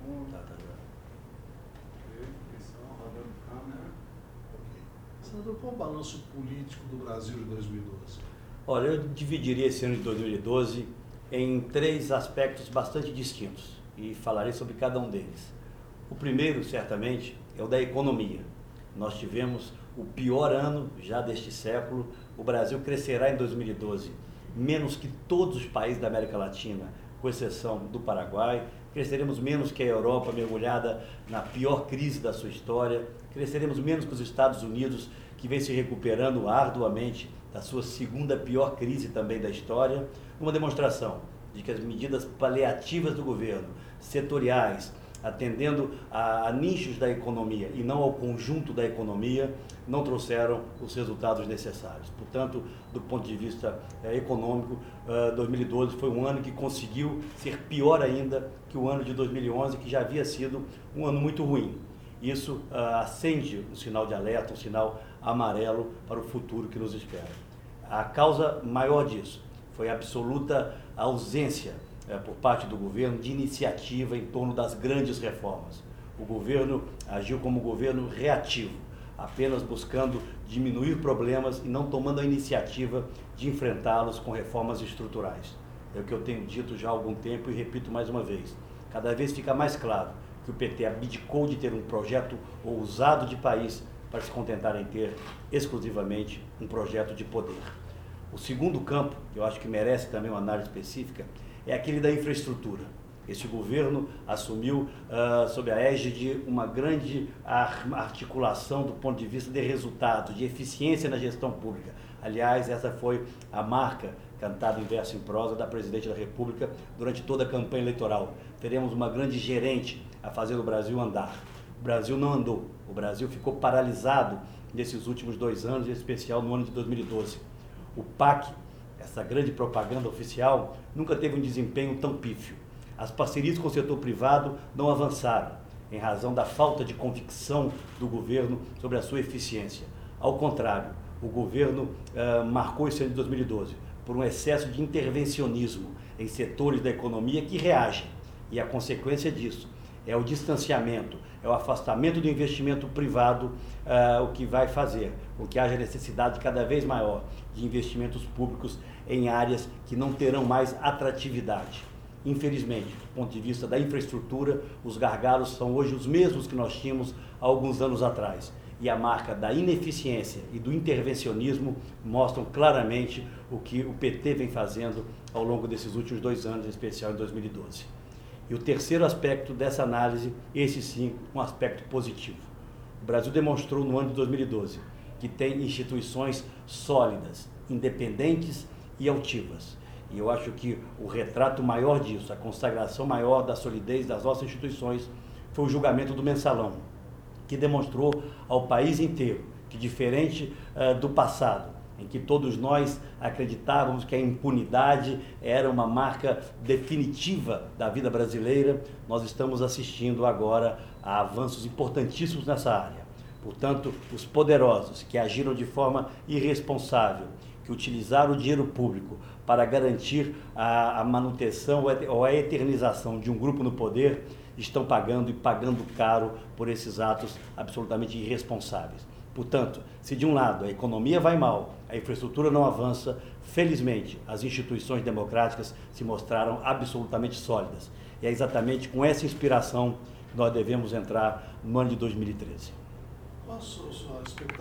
Tá. Ok, atenção, rodando câmera. Ok. Senador, qual o balanço político do Brasil de 2012? Olha, eu dividiria esse ano de 2012 em 3 aspectos bastante distintos e falarei sobre cada um deles. O primeiro, certamente, é o da economia. Nós tivemos o pior ano já deste século. O Brasil crescerá em 2012 menos que todos os países da América Latina, com exceção do Paraguai. Cresceremos menos que a Europa, mergulhada na pior crise da sua história. Cresceremos menos que os Estados Unidos, que vem se recuperando arduamente da sua segunda pior crise também da história. Uma demonstração de que as medidas paliativas do governo, setoriais, atendendo a nichos da economia e não ao conjunto da economia, não trouxeram os resultados necessários. Portanto, do ponto de vista econômico, 2012 foi um ano que conseguiu ser pior ainda que o ano de 2011, que já havia sido um ano muito ruim. Isso acende um sinal de alerta, um sinal amarelo para o futuro que nos espera. A causa maior disso foi a absoluta ausência por parte do governo de iniciativa em torno das grandes reformas. O governo agiu como um governo reativo, apenas buscando diminuir problemas e não tomando a iniciativa de enfrentá-los com reformas estruturais. É o que eu tenho dito já há algum tempo e repito mais uma vez. Cada vez fica mais claro que o PT abdicou de ter um projeto ousado de país para se contentar em ter exclusivamente um projeto de poder. O segundo campo, que eu acho que merece também uma análise específica, é aquele da infraestrutura. Este governo assumiu, sob a égide, uma grande articulação do ponto de vista de resultados, de eficiência na gestão pública. Aliás, essa foi a marca, cantada em verso e em prosa, da Presidente da República durante toda a campanha eleitoral. Teremos uma grande gerente a fazer o Brasil andar. O Brasil não andou. O Brasil ficou paralisado nesses últimos 2 anos, em especial no ano de 2012. O PAC, essa grande propaganda oficial, nunca teve um desempenho tão pífio. As parcerias com o setor privado não avançaram, em razão da falta de convicção do governo sobre a sua eficiência. Ao contrário, o governo marcou esse ano de 2012 por um excesso de intervencionismo em setores da economia que reagem. E a consequência disso é o distanciamento, é o afastamento do investimento privado, o que vai fazer com que haja necessidade cada vez maior de investimentos públicos em áreas que não terão mais atratividade. Infelizmente, do ponto de vista da infraestrutura, os gargalos são hoje os mesmos que nós tínhamos há alguns anos atrás. E a marca da ineficiência e do intervencionismo mostram claramente o que o PT vem fazendo ao longo desses últimos 2 anos, em especial em 2012. E o terceiro aspecto dessa análise, esse sim, um aspecto positivo. O Brasil demonstrou no ano de 2012 que tem instituições sólidas, independentes e altivas. E eu acho que o retrato maior disso, a consagração maior da solidez das nossas instituições, foi o julgamento do Mensalão, que demonstrou ao país inteiro que, diferente do passado, em que todos nós acreditávamos que a impunidade era uma marca definitiva da vida brasileira, nós estamos assistindo agora a avanços importantíssimos nessa área. Portanto, os poderosos que agiram de forma irresponsável, que utilizaram o dinheiro público para garantir a manutenção ou a eternização de um grupo no poder, estão pagando e pagando caro por esses atos absolutamente irresponsáveis. Portanto, se de um lado a economia vai mal, a infraestrutura não avança, felizmente as instituições democráticas se mostraram absolutamente sólidas. E é exatamente com essa inspiração que nós devemos entrar no ano de 2013. Qual a sua expectativa?